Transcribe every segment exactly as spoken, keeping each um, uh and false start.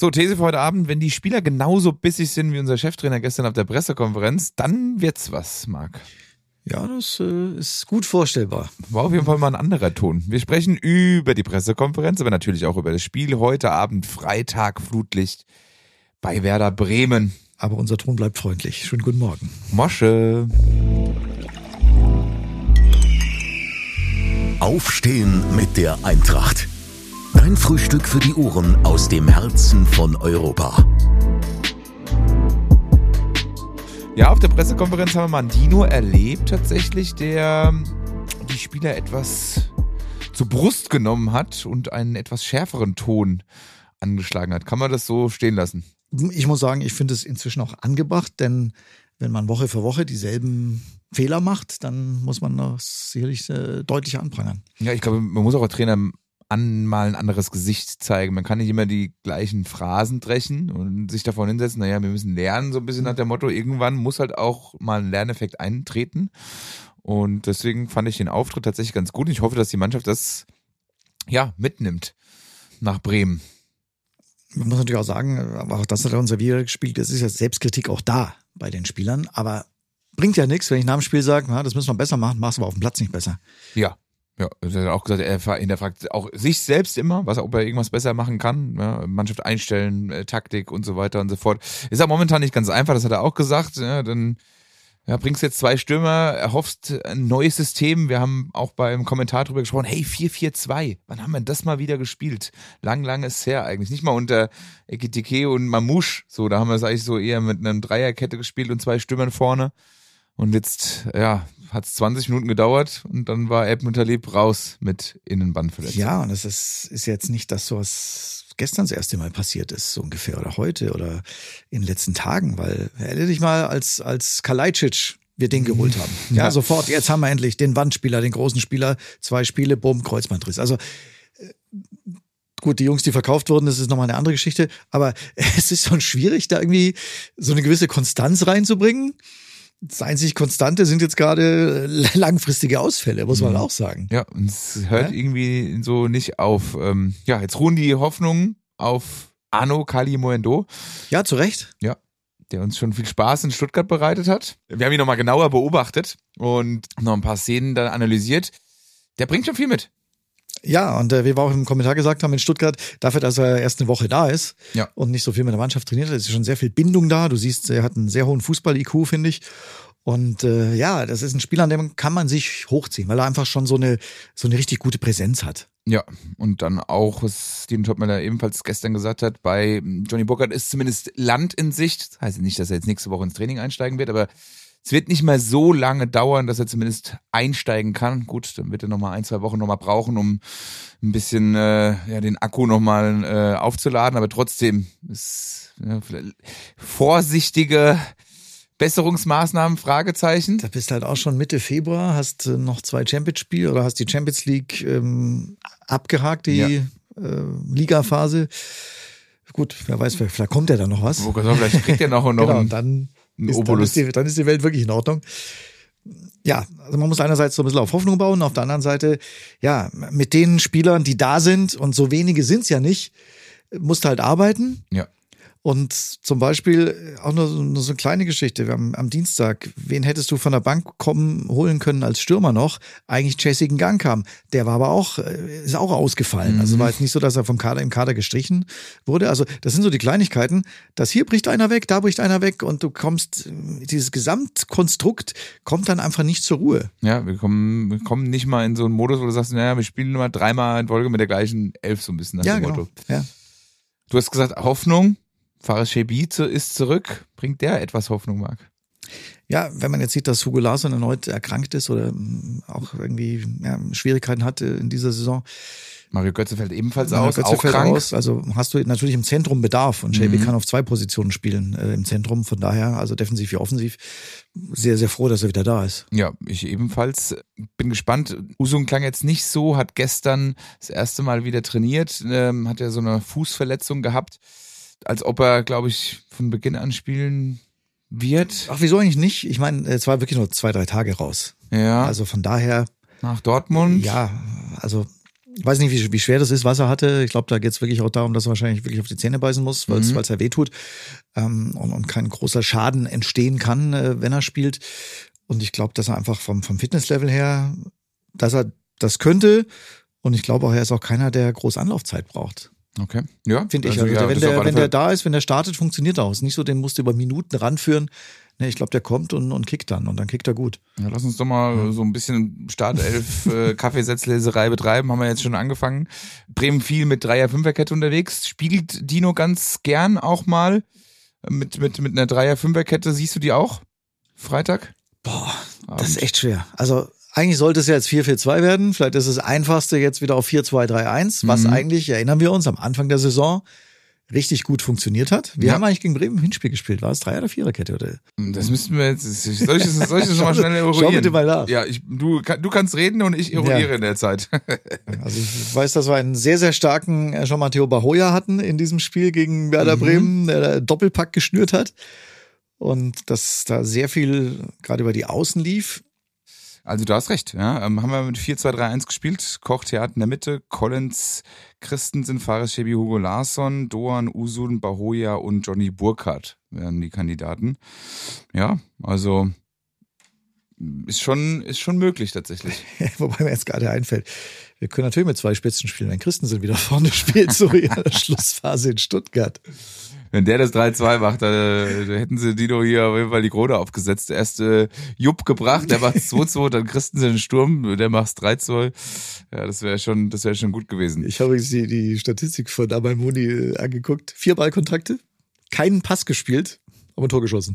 So, These für heute Abend, wenn die Spieler genauso bissig sind wie unser Cheftrainer gestern auf der Pressekonferenz, dann wird's was, Marc. Ja, das äh, ist gut vorstellbar. War auf jeden Fall mal ein anderer Ton. Wir sprechen über die Pressekonferenz, aber natürlich auch über das Spiel heute Abend, Freitag, Flutlicht bei Werder Bremen. Aber unser Ton bleibt freundlich. Schönen guten Morgen. Mosche. Aufstehen mit der Eintracht. Dein Frühstück für die Ohren aus dem Herzen von Europa. Ja, auf der Pressekonferenz haben wir mal einen Dino erlebt tatsächlich, der die Spieler etwas zur Brust genommen hat und einen etwas schärferen Ton angeschlagen hat. Kann man das so stehen lassen? Ich muss sagen, ich finde es inzwischen auch angebracht, denn wenn man Woche für Woche dieselben Fehler macht, dann muss man das sicherlich äh, deutlich anprangern. Ja, ich glaube, man muss auch als Trainer an mal ein anderes Gesicht zeigen. Man kann nicht immer die gleichen Phrasen dreschen und sich davon hinsetzen, naja, wir müssen lernen, so ein bisschen nach dem Motto, irgendwann muss halt auch mal ein Lerneffekt eintreten. Und deswegen fand ich den Auftritt tatsächlich ganz gut. Ich hoffe, dass die Mannschaft das ja mitnimmt nach Bremen. Man muss natürlich auch sagen, aber auch das hat er unser Video gespielt, es ist ja Selbstkritik auch da bei den Spielern, aber bringt ja nichts, wenn ich nach dem Spiel sage, na, das müssen wir besser machen, machst du aber auf dem Platz nicht besser. Ja. Ja, er hat auch gesagt, er hinterfragt auch sich selbst immer, was ob er irgendwas besser machen kann. Ja, Mannschaft einstellen, äh, Taktik und so weiter und so fort. Ist ja momentan nicht ganz einfach, das hat er auch gesagt. Ja, dann ja, bringst jetzt zwei Stürmer, erhoffst ein neues System. Wir haben auch beim Kommentar drüber gesprochen, hey, vier vier zwei, wann haben wir das mal wieder gespielt? Lang, lang ist es her eigentlich. Nicht mal unter Ekitike und Mamouche. So, da haben wir es eigentlich so eher mit einer Dreierkette gespielt und zwei Stürmern vorne. Und jetzt, ja, hat es zwanzig Minuten gedauert und dann war Edmund Taleb raus mit Innenbandverletzung. Ja, und das ist, ist jetzt nicht, dass sowas gestern das erste Mal passiert ist, so ungefähr, oder heute oder in den letzten Tagen, weil erinnere dich mal, als, als Kalajdzic wir den geholt haben. Ja, ja, sofort, jetzt haben wir endlich den Wandspieler, den großen Spieler, zwei Spiele, bumm, Kreuzbandriss. Also, gut, die Jungs, die verkauft wurden, das ist nochmal eine andere Geschichte, aber es ist schon schwierig, da irgendwie so eine gewisse Konstanz reinzubringen. Das einzig Konstante sind jetzt gerade langfristige Ausfälle, muss man auch sagen. Ja, und es hört ja? irgendwie so nicht auf. Ähm, ja, jetzt ruhen die Hoffnungen auf Arno Kalimoendo. Ja, zu Recht. Ja, der uns schon viel Spaß in Stuttgart bereitet hat. Wir haben ihn nochmal genauer beobachtet und noch ein paar Szenen dann analysiert. Der bringt schon viel mit. Ja, und äh, wie wir auch im Kommentar gesagt haben in Stuttgart, dafür, dass er erst eine Woche da ist ja. und nicht so viel mit der Mannschaft trainiert hat, ist schon sehr viel Bindung da. Du siehst, er hat einen sehr hohen Fußball-I Q, finde ich. Und äh, ja, das ist ein Spieler, an dem kann man sich hochziehen, weil er einfach schon so eine so eine richtig gute Präsenz hat. Ja, und dann auch, was Steven Schottmeier ebenfalls gestern gesagt hat, bei Johnny Burkhardt ist zumindest Land in Sicht. Das heißt nicht, dass er jetzt nächste Woche ins Training einsteigen wird, aber es wird nicht mehr so lange dauern, dass er zumindest einsteigen kann. Gut, dann wird er nochmal ein, zwei Wochen nochmal brauchen, um ein bisschen äh, ja, den Akku nochmal äh, aufzuladen. Aber trotzdem ist ja, vorsichtige Besserungsmaßnahmen, Fragezeichen. Da bist halt auch schon Mitte Februar, hast äh, noch zwei Champions-Spiele oder hast die Champions League ähm, abgehakt, die ja. äh, Liga-Phase. Gut, wer weiß, vielleicht kommt ja da noch was. Vielleicht kriegt er noch, noch genau, einen, dann einen ist, Obolus. Dann ist, die, dann ist die Welt wirklich in Ordnung. Ja, also man muss einerseits so ein bisschen auf Hoffnung bauen, auf der anderen Seite, ja, mit den Spielern, die da sind, und so wenige sind es ja nicht, musst du halt arbeiten. Ja. Und zum Beispiel auch nur so, nur so eine kleine Geschichte. Wir haben am Dienstag, wen hättest du von der Bank kommen, holen können als Stürmer noch? Eigentlich Jesse Gang kam. Der war aber auch, ist auch ausgefallen. Mhm. Also war jetzt nicht so, dass er vom Kader im Kader gestrichen wurde. Also das sind so die Kleinigkeiten, dass hier bricht einer weg, da bricht einer weg und du kommst, dieses Gesamtkonstrukt kommt dann einfach nicht zur Ruhe. Ja, wir kommen, wir kommen nicht mal in so einen Modus, wo du sagst, naja, wir spielen immer dreimal in Folge mit der gleichen Elf so ein bisschen nach ja, dem genau. Motto. Ja. Du hast gesagt, Hoffnung. Fares Shebi ist zurück. Bringt der etwas Hoffnung, Marc? Ja, wenn man jetzt sieht, dass Hugo Larsson erneut erkrankt ist oder auch irgendwie ja, Schwierigkeiten hatte in dieser Saison. Mario Götze fällt ebenfalls Mario aus, Götze auch fällt krank. Aus. Also hast du natürlich im Zentrum Bedarf und Shebi Mhm. kann auf zwei Positionen spielen äh, im Zentrum. Von daher, also defensiv wie offensiv, sehr, sehr froh, dass er wieder da ist. Ja, ich ebenfalls. Bin gespannt. Usum klang jetzt nicht so, hat gestern das erste Mal wieder trainiert, ähm, hat ja so eine Fußverletzung gehabt. Als ob er, glaube ich, von Beginn an spielen wird. Ach, wieso eigentlich nicht? Ich meine, es war wirklich nur zwei, drei Tage raus. Ja. Also von daher. Nach Dortmund. Ja, also Ich weiß nicht, wie, wie schwer das ist, was er hatte. Ich glaube, da geht es wirklich auch darum, dass er wahrscheinlich wirklich auf die Zähne beißen muss, weil es mhm. ja wehtut ähm, und, und kein großer Schaden entstehen kann, äh, wenn er spielt. Und ich glaube, dass er einfach vom, vom Fitnesslevel her, dass er das könnte. Und ich glaube auch, er ist auch keiner, der groß Anlaufzeit braucht. Okay, ja. Finde ich. Also, also ja, der, wenn der, wenn der da ist, wenn der startet, funktioniert er auch. Nicht so, den musst du über Minuten ranführen. Ne, ich glaube, der kommt und, und kickt dann und dann kickt er gut. Ja, lass uns doch mal ja. so ein bisschen Startelf äh, Kaffeesatzleserei betreiben, haben wir jetzt schon angefangen. Bremen viel mit Dreier-Fünferkette unterwegs. Spielt Dino ganz gern auch mal mit, mit, mit einer Dreier-Fünferkette. Siehst du die auch? Freitag? Boah, Abend. Das ist echt schwer. Also eigentlich sollte es ja jetzt vier vier zwei werden. Vielleicht ist es das Einfachste jetzt wieder auf vier zwei drei eins, was mhm. eigentlich, erinnern wir uns, am Anfang der Saison richtig gut funktioniert hat. Wir ja. haben eigentlich gegen Bremen ein Hinspiel gespielt. War es Dreier- oder Viererkette? Oder? Das müssten wir jetzt, soll ich das, soll ich das mal schnell eruieren? Schau bitte mal nach. Ja, ich, du, du kannst reden und ich eruiere ja. in der Zeit. Also ich weiß, dass wir einen sehr, sehr starken Jean-Matteo Bahoya hatten in diesem Spiel gegen Werder mhm. Bremen, der Doppelpack geschnürt hat. Und dass da sehr viel gerade über die Außen lief. Also du hast recht, ja. Ähm, haben wir mit vier zwei drei eins gespielt. Koch, Theater in der Mitte, Collins, Christensen, Fares Schebi, Hugo Larsson, Doan, Usun, Bahoya und Johnny Burkhardt wären die Kandidaten. Ja, also ist schon, ist schon möglich tatsächlich. Wobei mir jetzt gerade einfällt, wir können natürlich mit zwei Spitzen spielen, wenn Christensen wieder vorne spielt, so wie in der Schlussphase in Stuttgart. Wenn der das drei zwei macht, dann, dann hätten sie Dino hier auf jeden Fall die Krone aufgesetzt. Erst äh, Jupp gebracht, der macht zwei zwei, dann Christensen den Sturm, der macht drei zwei. Ja, das wäre schon, das wäre schon gut gewesen. Ich habe übrigens die, die Statistik von Amal Mouni angeguckt. Vier Ballkontakte, keinen Pass gespielt, aber ein Tor geschossen.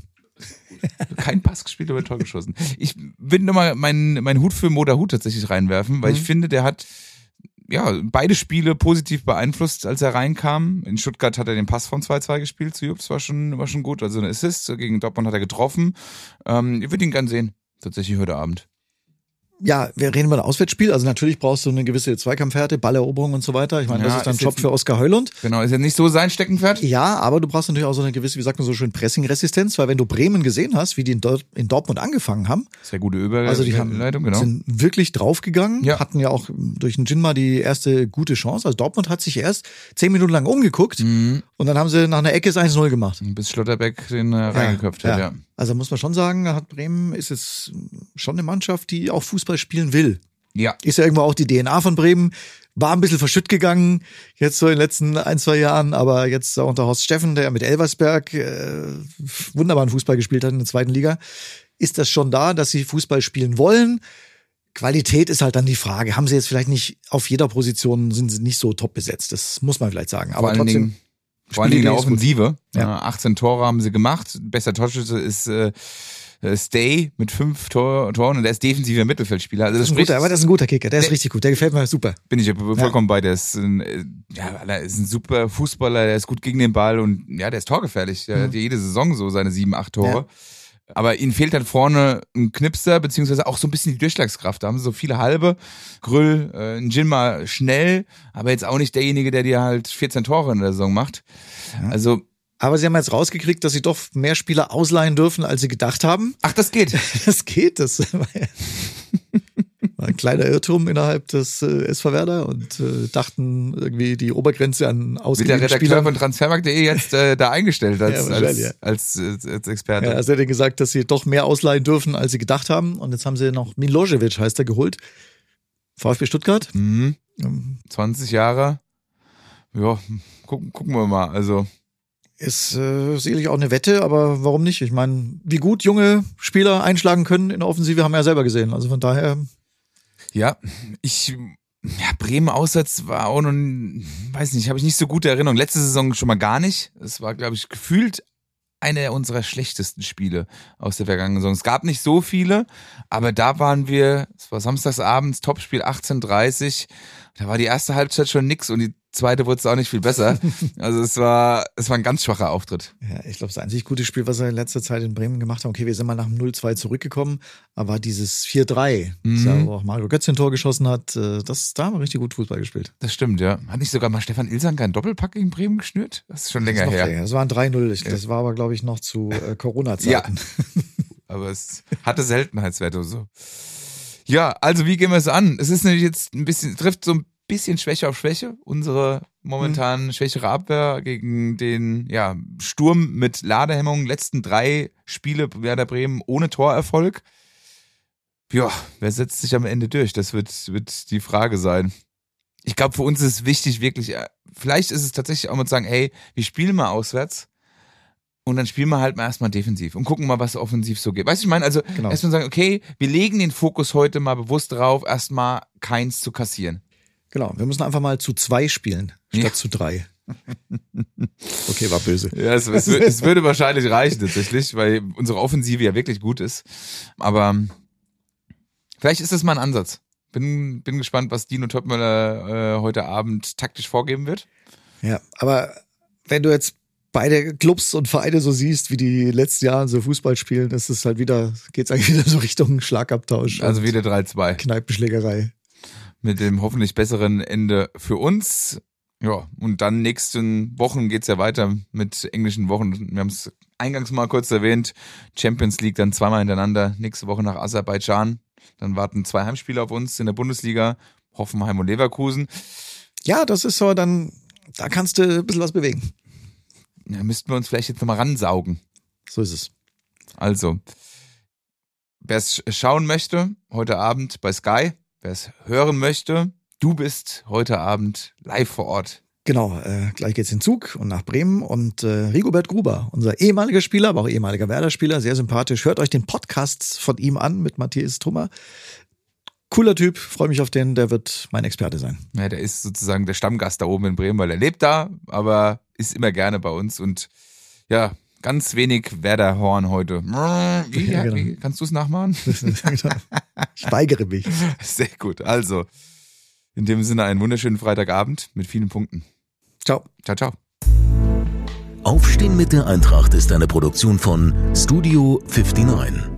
Kein Pass gespielt, aber ein Tor geschossen. Ich will nochmal meinen meinen Hut für Moda Hut tatsächlich reinwerfen, weil mhm. ich finde, der hat ja beide Spiele positiv beeinflusst, als er reinkam. In Stuttgart hat er den Pass vom zwei zwei gespielt zu Jupp, das war schon, war schon gut. Also eine Assist, gegen Dortmund hat er getroffen. Ähm, ich würde ihn gern sehen, tatsächlich heute Abend. Ja, wir reden über ein Auswärtsspiel. Also natürlich brauchst du eine gewisse Zweikampfhärte, Balleroberung und so weiter. Ich meine, ja, das ist dann ein Job für Oskar Heulund. Genau, ist ja nicht so sein Steckenpferd. Ja, aber du brauchst natürlich auch so eine gewisse, wie sagt man so schön, Pressing-Resistenz, weil wenn du Bremen gesehen hast, wie die in, Dort- in Dortmund angefangen haben. Sehr gute Überleitung, also die haben, genau. sind wirklich draufgegangen, ja. hatten ja auch durch den Jinma die erste gute Chance. Also Dortmund hat sich erst zehn Minuten lang umgeguckt mhm. und dann haben sie nach einer Ecke das eins null gemacht. Bis Schlotterbeck den äh, reingeköpft ja, hat, ja. ja. Also muss man schon sagen, hat Bremen ist jetzt schon eine Mannschaft, die auch Fußball spielen will. Ja. Ist ja irgendwo auch die D N A von Bremen. War ein bisschen verschütt gegangen, jetzt so in den letzten ein, zwei Jahren, aber jetzt unter Horst Steffen, der mit Elversberg äh, wunderbaren Fußball gespielt hat in der zweiten Liga, ist das schon da, dass sie Fußball spielen wollen. Qualität ist halt dann die Frage. Haben sie jetzt vielleicht nicht auf jeder Position, sind sie nicht so top besetzt. Das muss man vielleicht sagen. Aber vor trotzdem. Dingen, vor allem in der Offensive. Ja. achtzehn Tore haben sie gemacht. Bester Torschütze ist äh, Stay mit fünf Tor, Toren und der ist defensiver Mittelfeldspieler. Also das, das, ist ein guter, aber das ist ein guter Kicker, der, der ist richtig gut, der gefällt mir super. Bin ich vollkommen ja. bei, der ist ein, ja, er ist ein super Fußballer, der ist gut gegen den Ball und ja, der ist torgefährlich. Der mhm. hat jede Saison so seine sieben, acht Tore. Ja. Aber ihnen fehlt dann vorne ein Knipser, beziehungsweise auch so ein bisschen die Durchschlagskraft. Da haben sie so viele halbe. Grüll, äh, ein Jinma schnell, aber jetzt auch nicht derjenige, der dir halt vierzehn Tore in der Saison macht. Ja. Also Aber sie haben jetzt rausgekriegt, dass sie doch mehr Spieler ausleihen dürfen, als sie gedacht haben. Ach, das geht. Das geht. Das war ein kleiner Irrtum innerhalb des äh, S V Werder und äh, dachten irgendwie die Obergrenze an ausgeliehenen Wird der Redakteur von transfermarkt punkt de jetzt äh, da eingestellt als, ja, als, ja. als, als, als Experte? Ja, also er hat gesagt, dass sie doch mehr ausleihen dürfen, als sie gedacht haben. Und jetzt haben sie noch Milosevic, heißt er, geholt. VfB Stuttgart. Mhm. zwanzig Jahre. Ja, gucken, gucken wir mal. Also ist äh, sicherlich auch eine Wette, aber warum nicht? Ich meine, wie gut junge Spieler einschlagen können in der Offensive, haben wir ja selber gesehen. Also von daher. Ja, ich, ja, Bremen auswärts war auch noch, weiß nicht, habe ich nicht so gute Erinnerungen. Letzte Saison schon mal gar nicht. Es war, glaube ich, gefühlt eine unserer schlechtesten Spiele aus der vergangenen Saison. Es gab nicht so viele, aber da waren wir, es war samstagsabends, Topspiel achtzehn Uhr dreißig. Da war die erste Halbzeit schon nix und die zweite wurde es auch nicht viel besser. Also es war, es war ein ganz schwacher Auftritt. Ja, ich glaube, das einzig gute Spiel, was er in letzter Zeit in Bremen gemacht hat, okay, wir sind mal nach dem null zwei zurückgekommen, aber dieses vier drei, mhm. das auch Mario Götze ein Tor geschossen hat, das, da haben wir richtig gut Fußball gespielt. Das stimmt, ja. Hat nicht sogar mal Stefan Ilsanker einen Doppelpack gegen Bremen geschnürt? Das ist schon länger das ist her. Länger. Das war ein drei null. Das war aber, glaube ich, noch zu äh, Corona-Zeiten. Ja, aber es hatte Seltenheitswerte und so. Ja, also wie gehen wir es an? Es ist nämlich jetzt ein bisschen, trifft so ein bisschen Schwäche auf Schwäche. Unsere momentan mhm. schwächere Abwehr gegen den ja, Sturm mit Ladehemmung. Letzten drei Spiele Werder Bremen ohne Torerfolg. Ja, wer setzt sich am Ende durch? Das wird, wird die Frage sein. Ich glaube, für uns ist es wichtig, wirklich, vielleicht ist es tatsächlich auch mal zu sagen, hey, wir spielen mal auswärts und dann spielen wir halt mal erstmal defensiv und gucken mal, was offensiv so geht. Weißt du, ich meine, also genau. erstmal sagen, okay, wir legen den Fokus heute mal bewusst drauf, erstmal keins zu kassieren. Genau, wir müssen einfach mal zu zwei spielen, statt ja. zu drei. Okay, war böse. Ja, es, es, es würde wahrscheinlich reichen tatsächlich, weil unsere Offensive ja wirklich gut ist. Aber vielleicht ist das mal ein Ansatz. Bin, bin gespannt, was Dino Topmöller äh, heute Abend taktisch vorgeben wird. Ja, aber wenn du jetzt beide Clubs und Vereine so siehst, wie die letzten Jahre so Fußball spielen, ist es halt wieder, geht's eigentlich wieder so Richtung Schlagabtausch. Also wieder drei zwei. Kneipenschlägerei. Mit dem hoffentlich besseren Ende für uns. Ja, und dann nächsten Wochen geht's ja weiter mit englischen Wochen. Wir haben es eingangs mal kurz erwähnt. Champions League dann zweimal hintereinander. Nächste Woche nach Aserbaidschan. Dann warten zwei Heimspiele auf uns in der Bundesliga. Hoffenheim und Leverkusen. Ja, das ist so, dann, da kannst du ein bisschen was bewegen. Ja, müssten wir uns vielleicht jetzt nochmal ransaugen. So ist es. Also, wer es schauen möchte, heute Abend bei Sky. Wer es hören möchte, du bist heute Abend live vor Ort. Genau, äh, gleich geht's in Zug und nach Bremen und äh, Rigobert Gruber, unser ehemaliger Spieler, aber auch ehemaliger Werder-Spieler, sehr sympathisch. Hört euch den Podcast von ihm an mit Matthias Trummer. Cooler Typ, freue mich auf den, der wird mein Experte sein. Ja, der ist sozusagen der Stammgast da oben in Bremen, weil er lebt da, aber ist immer gerne bei uns und ja, ganz wenig Werder-Horn heute. Wie, ja, genau. Wie, kannst du es nachmachen? Ich weigere mich. Sehr gut, also in dem Sinne einen wunderschönen Freitagabend mit vielen Punkten. Ciao. Ciao, ciao. Aufstehen mit der Eintracht ist eine Produktion von Studio neunundfünfzig.